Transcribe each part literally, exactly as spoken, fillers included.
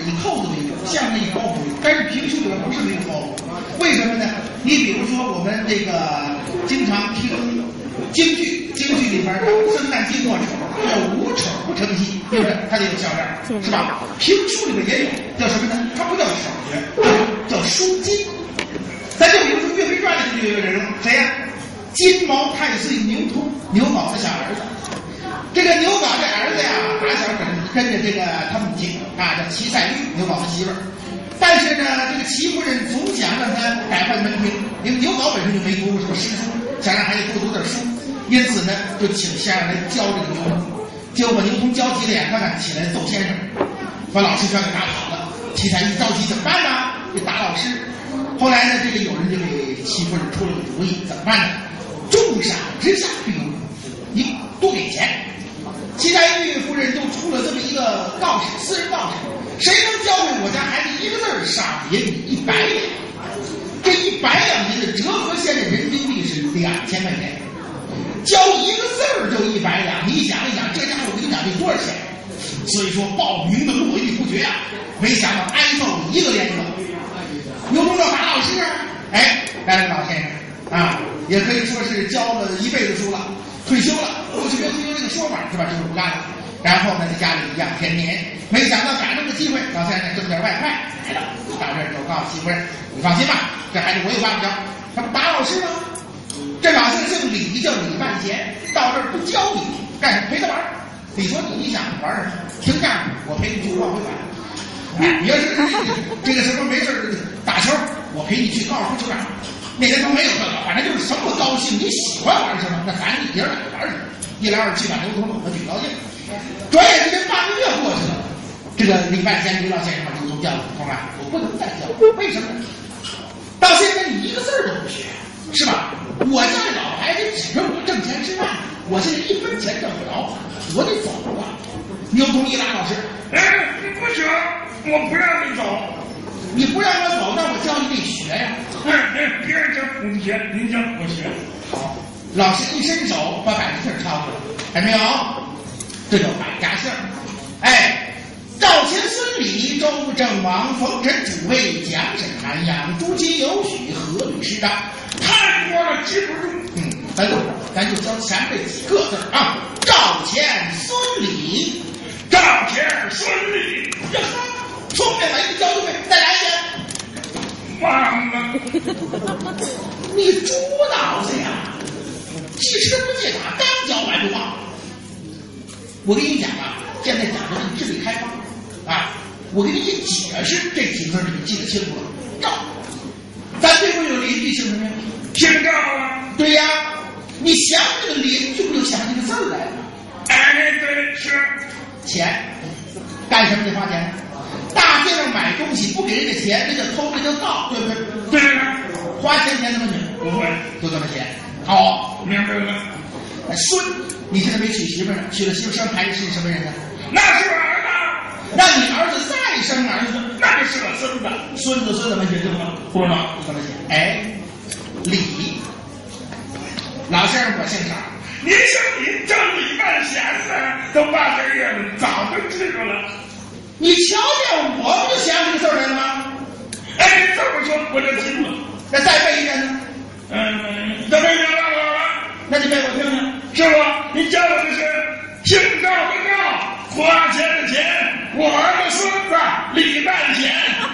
以扣子为主，相声以包袱为主，但是评书里边不是没有包袱。为什么呢？你比如说我们这个经常听京剧，京剧里边的生旦净末丑叫无丑不成戏，对不对？它得有笑料，是吧？评书里边也有，叫什么呢？它不叫手诀，叫书金。咱就比如说《岳飞传》里就有一个人物，谁呀？金毛太岁牛通，牛皋的小儿子。这个牛皋这儿子呀，打小跟跟着这个他母亲啊，叫齐赛玉，牛皋的媳妇儿。但是呢，这个齐夫人总想让他改换门庭，因为牛皋本身就没读过什么诗书，想让孩子多读点书，因此呢，就请先生来教这个牛通。结果牛通教急了眼，看看起来揍先生，把老师全给打跑了。齐赛玉着急怎么办呢？就打老师。后来呢，这个有人就给齐夫人出了个主意，怎么办呢？重赏之下必有勇夫，你多给钱。齐赛玉夫人就出了这么一个告示，私人告示，谁能教会我家孩子一个字儿，赏银一百两。这一百两银子折合现在人民币是两千块钱，教一个字儿就一百两，你想一想，这家伙我跟你讲这多少钱？所以说报名的络绎不绝啊！没想到挨揍一个连一个。牛通要打老师啊，哎，来了老先生啊，也可以说是教了一辈子书了，退休了，过去没有退休这个说法是吧？就是不干了。然后呢，在家里养天年，没想到赶上个机会，老先生挣点外快来了，到这儿就告诉媳妇人：“你放心吧，这孩子我有办法教。他不打老师吗？这老先生姓李，叫李半贤，到这儿不教你，干什么？陪他玩。你说你想玩什么？听这样，我陪你去往回返。哎，你要是这个什么没事打球，我陪你去高尔夫球场。那人都没有这个，反正就是什么高兴，你喜欢玩什么，那反正你爷儿俩玩什么。一来二去把牛通哄得挺高兴。转眼之间半个月过去了，这个李半仙李老先生把牛通叫了，同志，我不能再教，为什么？到现在你一个字儿都不学，是吧？我家这老孩子指着我挣钱吃饭，我现在一分钱挣不着，我得走啊。牛通一拉老师，哎，你不学，我不让你走。你不让我走，那我教你得学呀。哎哎，别人讲不学，您讲我学。好，老师一伸手把百家姓抄出来，看没有？这叫百家姓。哎，赵钱孙李周郑王冯陈主魏蒋沈韩杨朱祁酉许何吕施张，太多了，记不住。嗯，咱就咱就教前面这几个字啊，赵钱孙李，赵钱孙李。呀哈，聪明了，一教就会，再来一遍。忘了，你猪脑子呀！记吃不记打，刚教完就忘。我跟你讲啊，现在讲的是智力开发啊，我给你一解释，这几个字你就记得清楚了。赵，咱这不有邻居姓什么呀？姓赵啊。对呀，你想这个邻居不就想这个字儿来了？哎，对，是钱，干什么得花钱？大街上买东西不给人家钱，那叫偷，那叫盗，对不对？对对对，花钱钱怎么取？不会，就这么写。好，明白了。孙，你现在没娶媳妇呢，娶了媳妇生孩子是什么人呢？那是儿子。那你儿子再生儿子，那就是个孙子。孙子孙怎么写对吗？不知道怎么写。哎，李，老先生我姓啥？您姓李，叫李半贤呢，都八个月了，早就知道了。你瞧见我不就想这个字来了吗？哎，这么说我就听了。那再背一遍呢？嗯，再背一遍了了。那你背我听听。师傅，你教我的是姓赵的赵，花钱的钱，我儿子孙子李半贤，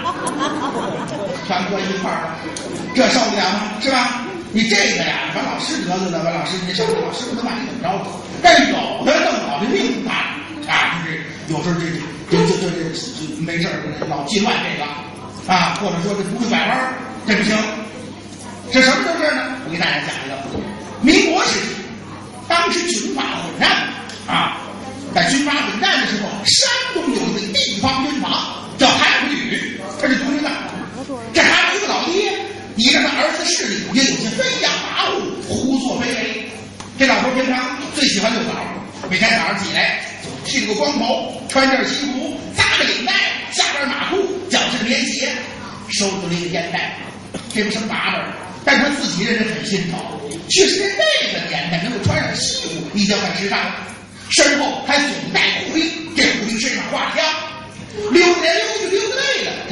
全搁一块儿了，这受得了吗？是吧？你这个呀，把老师得罪了，把老师你上老师不能把你怎么着？但是有的更好的命大啊，就是有时候这这这这这没事老记乱这个啊，或者说这不会拐弯，这不行。这什么都是呢？我给大家讲一个，民国时期，当时军阀混战啊，在军阀混战的时候，山东有一位地方军阀叫韩普宇，他是独军的。这韩普宇的老爹，你让他儿子势力也有些飞扬跋扈、胡作非为。这老头平常最喜欢遛狗，每天早上起来剃个光头，穿件西服，扎个领带，下边马裤，脚是棉鞋，手里一个烟袋，这不成把本。但他自己认为很新潮，确实在那个年代能够穿上西服已经很时尚了。身后还总带虎铃，这虎铃身上挂枪，溜达溜达溜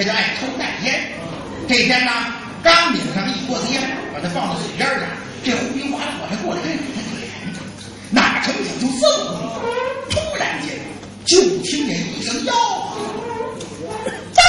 他就爱抽带烟。这天呢，刚拧上一锅子烟，把它放到嘴边上，这胡兵划拉我还过来给他点，哪成想就这么功夫，突然间就听见一声吆喝：“大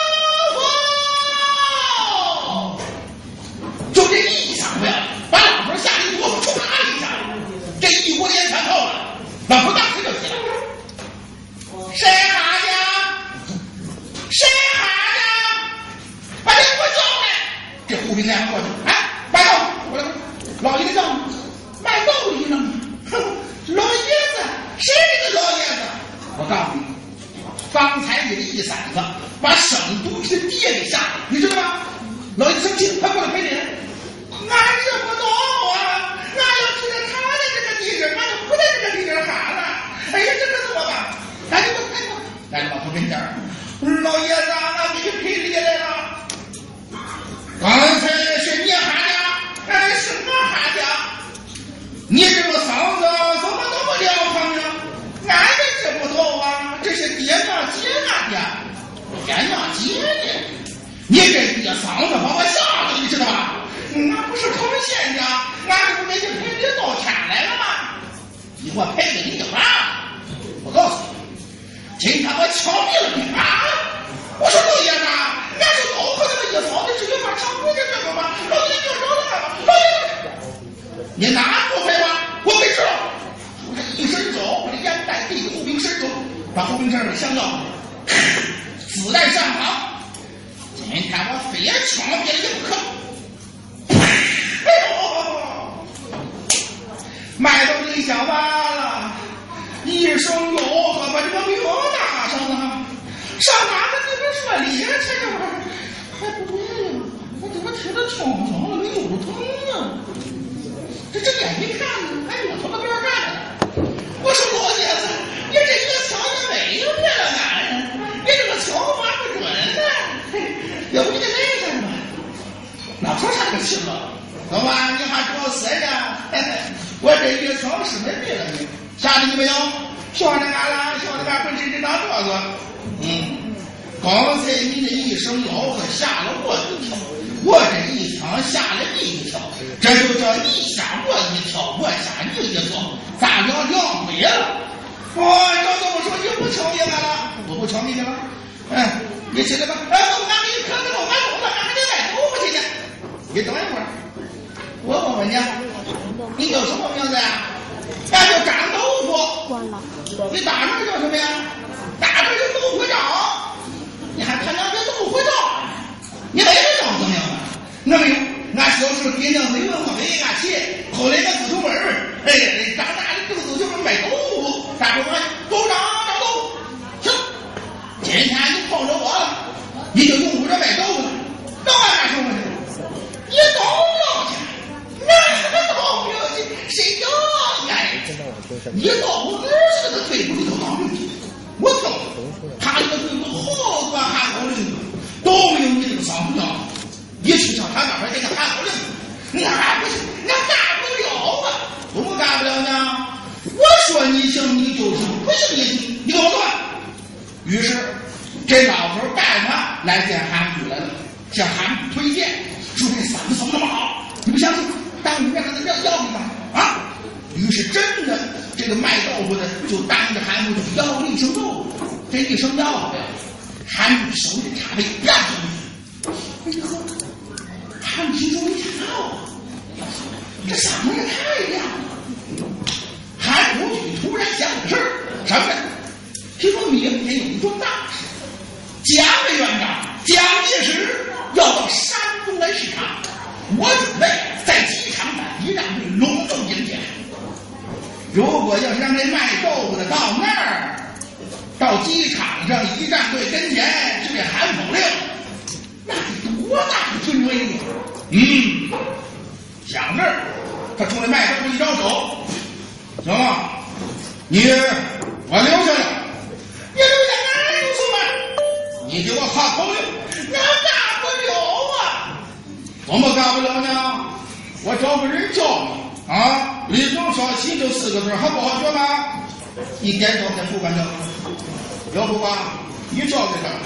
伙！”就这一响不要，把老婆吓得一哆嗦，唰啦一下，这一锅烟全透了。老婆当时就起来了：“谁喊的？谁喊的？把这给我叫来！”这胡兵连忙过去：“哎，卖豆腐，过来！老爷子叫你卖豆腐呢。哼，老爷子，谁是老爷子？我告诉你，方才你的一嗓子把省都是爹给吓了，你知道吗？老爷子生气，快过来赔礼。俺这不懂啊，俺要知道他在这个地址，俺就不在这个地址喊了。哎呀，这可怎么办？赶紧过，赶紧过，来到老头跟前儿，老爷子，俺给你赔礼来了。刚才是你喊的，哎，是我喊的。你这个嗓子怎么那么辽胖呢？俺也知不懂啊，这是爹娘接俺的，爹娘接的。你这爹嗓子把我吓的，你知道吧？俺不是成仙的，俺这不给你赔礼道歉来了吗？你给我赔给你就完。我告诉你，今天我敲灭了你啊！我说老爷子，俺是老婆那个意思，你是有法抢我的这个吗？老爷子饶了俺吧，老爷子，你哪不赔吧？我没知道。我这一伸手，把这烟袋递给胡兵伸手，把胡兵身上香药，子弹上膛。今天我非也抢别人不可。哎呦！卖豆子一想完了，一声吆喝把这个命打上了。上哪个这边说理了，这玩意儿还不对呀！我怎么贴到窗上了，没有疼啊？这睁眼一看呢，还我从那边干着。我说老爷子，你这一个枪也没有骗了俺，你这个枪法不准呢，要不你得来一下吧？老头上就气了。老板，你还找谁呢？我这一枪是没病了你，吓得你没有？晓得俺了，晓得俺本身这张桌子。嗯，刚才你这一声吆喝吓了我一跳，我这一枪吓了你一跳，这就叫你吓我一跳，我吓你一跳，咱俩两回了。我要这么说，你不敲灭俺了，我不敲灭你了。哎，你起来吧。哎，我俺给你磕个头，俺走了，俺给你买豆腐去去。你等一会儿。我问问你，你叫什么名字呀？俺叫张豆腐。关了。你大名叫什么呀？大名叫豆腐长。你还他娘的豆腐长？你没个长什么样啊？我没有，俺小时候爹娘没问我没俺去，后来俺自从问问，哎，长大的豆子就是卖豆腐，大伙说豆长长豆腐。行，今天你碰着我了，你就用我这卖豆腐了。等俺干什么去？你懂了去。俺是个倒霉的，谁叫俺？你到我儿子的队伍里头当兵去，我听他这个队伍好多喊口令，都没有你这个嗓子大。一去上他那边给他喊口令，俺不行，俺干不了啊！怎么干不了呢？我说你行你就行，不行你行，你给我断。于是这老头带他来见韩部来了，向韩部推荐，说这嗓子怎么那么好？你不相信？当你面上的要要你吧啊！于是真的，这个卖豆腐的就当着韩部就要了一声豆腐，这一声要了，韩部手里插杯啪进去，哎呵，韩部心中没想到啊，这嗓子也太亮了。韩国举突然想起事儿，什么呢？听说明天有一桩大事，蒋委员长蒋介石要到山东来视察。我准备在机场把一战队隆重迎接。如果要是让这卖豆腐的到那儿，到机场上一战队跟前就得喊口令，那得多大的军威呀！嗯，想这儿，他冲着卖豆腐一招手，行吗？你我留下了，你留下哪有什么？你给我喊口令，俺干不了啊！怎么干不了呢？我找个人教你啊！立正稍息就四个字，还不好学吗？一点头给副官教，要不吧？你教给他，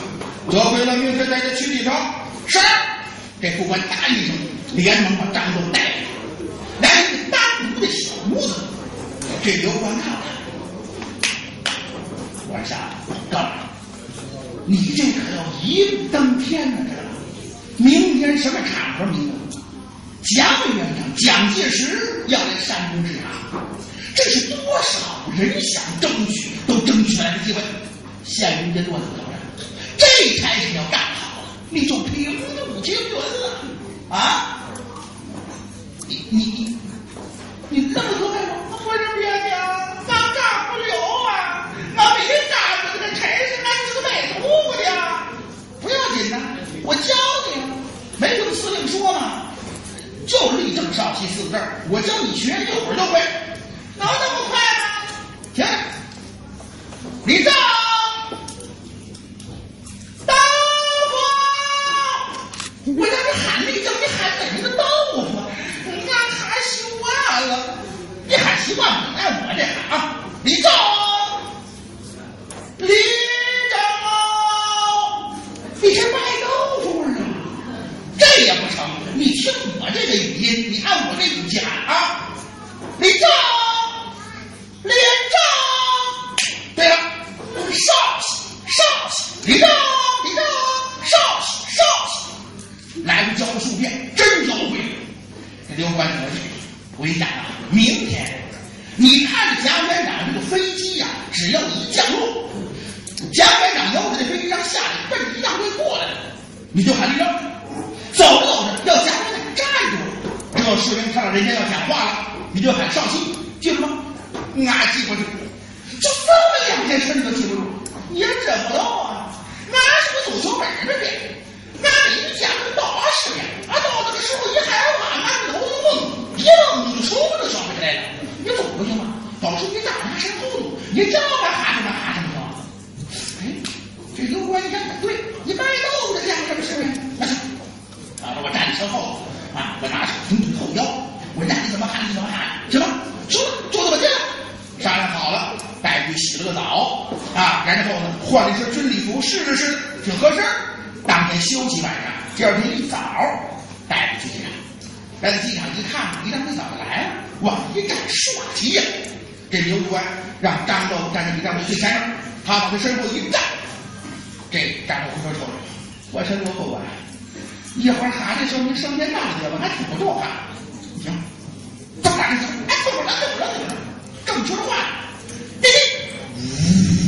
多亏了明天在这区地上，是这副官答应声，连忙把张斗带来，来一个单独的小屋子。这刘官看看，官上告诉你，你这可要一步登天了，这明天什么场合？明天蒋委员长蒋介石要来山东视察，这是多少人想争取都争取来的机会。县民的落子头上，这才是要干好了，你就平步青云了啊！你你你你这么说干什么？我这别讲，咱干不了啊！俺没干过这个差事，俺是个卖土的。不要紧的，我教你啊！没听司令说吗？就立正少旗四个字，我教你学，一会儿就会。哪那么快呢？停！立正！豆腐！我让你喊立正，你喊哪个豆腐？你看喊习惯了，你喊习惯不按我这喊啊！立正！立正哦！你是卖豆腐啊？这也不成，你听我这个语音，你按我这语气喊啊！立正！立正！对了，少息少息，立正立正，少息少息。来回教了数遍，真教会了。这刘官说：“我跟你讲啊，明天你看着蒋院长这个飞机呀、啊，只要一降落，蒋院长由着这飞机上下来，奔着样队过来了，你就喊立正。走着走着，要蒋院长站住，这个士兵看到人家要讲话了，你就喊少息，记住吗？俺记不住。就这么两件事你都记不住，也整不到啊！俺是个足球本儿的人，俺给你讲了多少遍，俺到那个时候一害怕，俺头就懵，一愣就抽都想不起来了。你走过去吗？保持你大拿身后头，你这么喊什么喊什么行？哎，这刘官一看也对，你卖豆子讲什么事呢？那行，啊，我站你身后啊，我拿手从腿后腰，我让你怎么喊你怎么喊，行吗？行了，就这么定了。商量好了，带去洗了个澡啊，然后呢换了一身军礼服，试了试，挺合适。当天休息晚上，第二天一早带去机场。来到机场一看，一张队早就来了，往一站耍急呀！这刘官让张豆腐站在李大队最前面，他往他身后一站。这张豆腐说：“瞅瞅，我是刘副官，一会儿喊的时候你声音大些吧，还听不着喊。行，这么大声，哎，后边来，后边来，后边来。”正说着话，滴滴，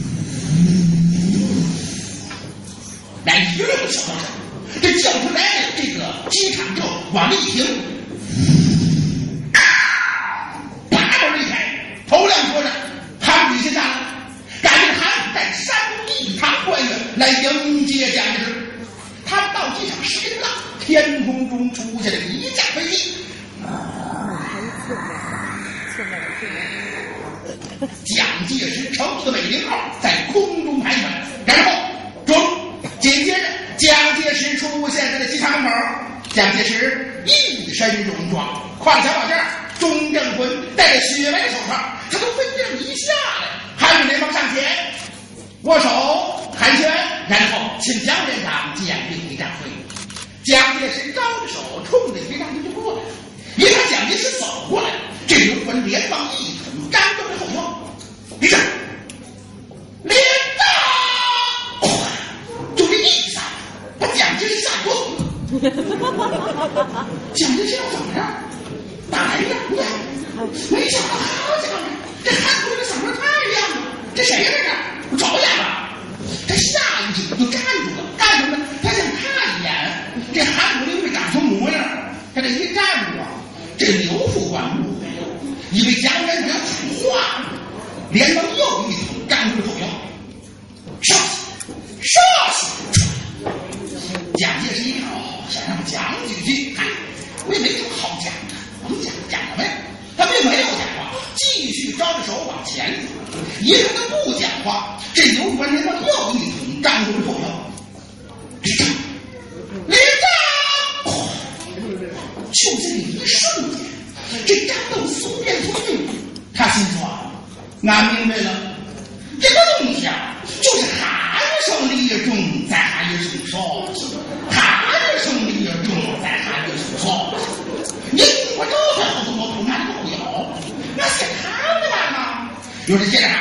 来一溜小轿车，这轿车来了，这个机场就往这一停，啊，把门一开，头亮说着，韩主席下来，赶紧韩主带山东一堂官员来迎接蒋介石。他们到机场时间到，天空中出现了一架飞机。蒋介石乘坐的美龄号在空中盘旋，然后中紧接着蒋介石出现在了机场门口。蒋介石一身戎装，挎小宝剑，钟正魂戴着雪白的手套，他从飞机上一下来，韩主连忙上前握手寒暄，然后请蒋院长简历一站会。蒋介石招着手冲着一站就过来了，一看蒋介石走过来，这刘魂连忙一捅张豆的后腰，立正，立正，就这一下把蒋介石吓一哆嗦。蒋介石要怎么着？打来呀！你看，没想到好家伙，这韩国人嗓门太亮了，这谁呀？这是我找眼了。他下一句就站住了，干什么呢？他想看一眼这韩国人长什么模样。他这一站住啊，这刘副官误会了，以为蒋元长讲话，连忙又一捅张队后腰，杀杀死！蒋介石一看，哦，想让讲几句，嗨，我也没什么好讲的，我们讲讲什么呀？他并没有讲话，继续招着手往前走。一看他不讲话，这刘官连忙又一捅张队后腰，立正，立正！就这一瞬间，这张豆松变聪明，他心说：“俺明白了，这个东西啊，就是韩胜立重在比如说现在